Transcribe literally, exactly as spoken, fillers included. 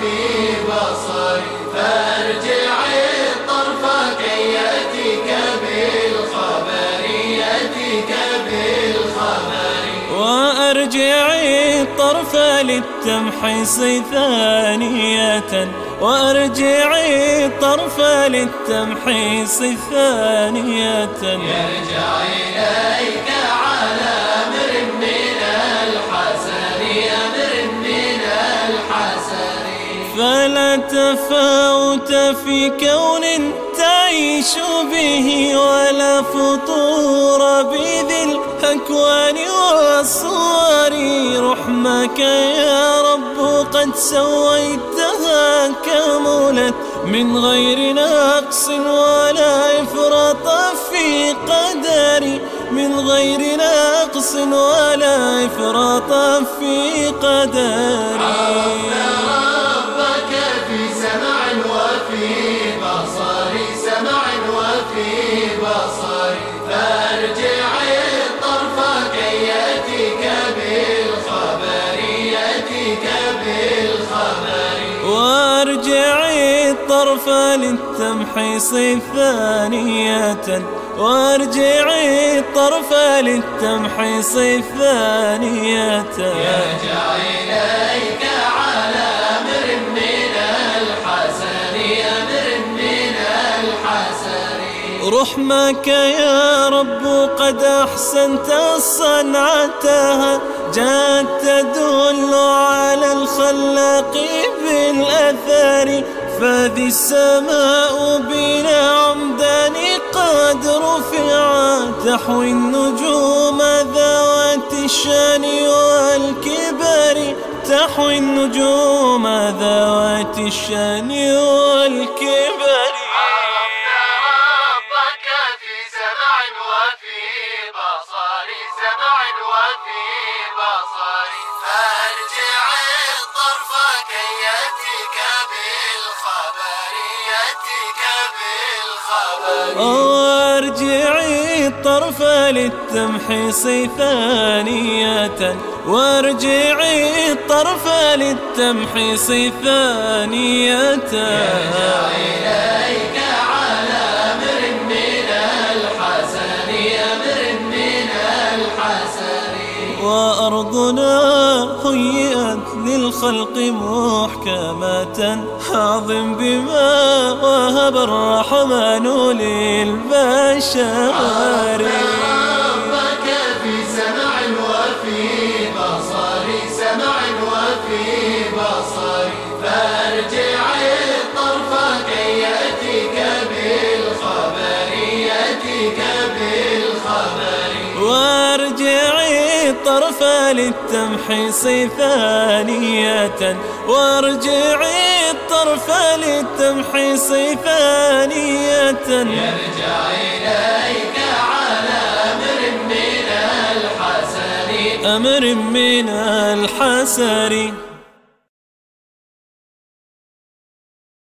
وفي بصري، فارجعي الطرف كي يأتيك بالخبر، يأتيك بالخبر. وأرجعي الطرف للتمحيص ثانية، وأرجعي الطرف للتمحيص ثانية. يرجع إليك على أمر من الحسن، أمر من الحسن. فلا تفاوت في كون تعيش به، ولا فطور بذي الأكوان والصور. رحمك يا رب قد سويتها كملت من غير نقص ولا إفراط في قدري، من غير نقص ولا إفراط في قدري. عرفنا ربك في سمع وفي بصر، سمع وفي بصر. فارجعي الطرف كي يأتيك بالخبر، يأتيك بالخبر. وارجعي الطرف للتمحيص ثانية، وارجعي الطرف للتمحيص ثانية. يرجع إليك على أمر من الحسن، أمر من الحسن. رحمك يا رب قد أحسنت صنعتها، جاءت تدل على الخلاق بالأثار. فذي السماء بلا عمدان قد رفعت، تحوي النجوم ذوات الشان والكبر، تحوي النجوم ذوات الشان والكبر. عرفنا ربك في سمع وفي بصر، سمع وفي بصر. فارجعي الطرف كي يأتيك بالخبر، يأتيك بالخبر. وارجعي الطرف للتمحيص ثانية، وارجعي الطرف للتمحيص ثانية. يرجع إليك على أمر من الحسن، أمر من الحسن. وأرضنا هيئت للخلق محكمة، أعظم بما وهب الرحمن للبشر. ربك في سمع وفي بصر، سمع وفي بصر. فارجعي الطرف كي يأتيك بالخبر، يأتيك بالخبر. وارجعي الطرف للتمحيص ثانية، وارجعي الطرف للتمحيص ثانية. يرجع إليك على أمر من الحسن، أمر من الحسن.